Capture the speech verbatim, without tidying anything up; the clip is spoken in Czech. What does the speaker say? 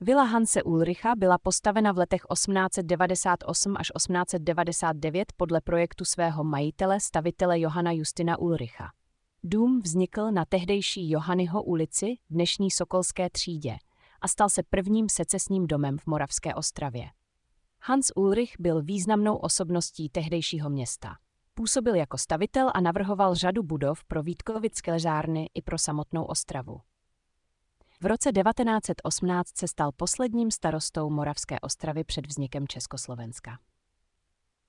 Vila Hanse Ulricha byla postavena v letech osmnáct set devadesát osm až osmnáct set devadesát devět podle projektu svého majitele, stavitele Johana Justina Ulricha. Dům vznikl na tehdejší Johanyho ulici, dnešní Sokolské třídě, a stal se prvním secesním domem v Moravské Ostravě. Hans Ulrich byl významnou osobností tehdejšího města. Působil jako stavitel a navrhoval řadu budov pro Vítkovické žárny i pro samotnou Ostravu. V roce devatenáct set osmnáct se stal posledním starostou Moravské Ostravy před vznikem Československa.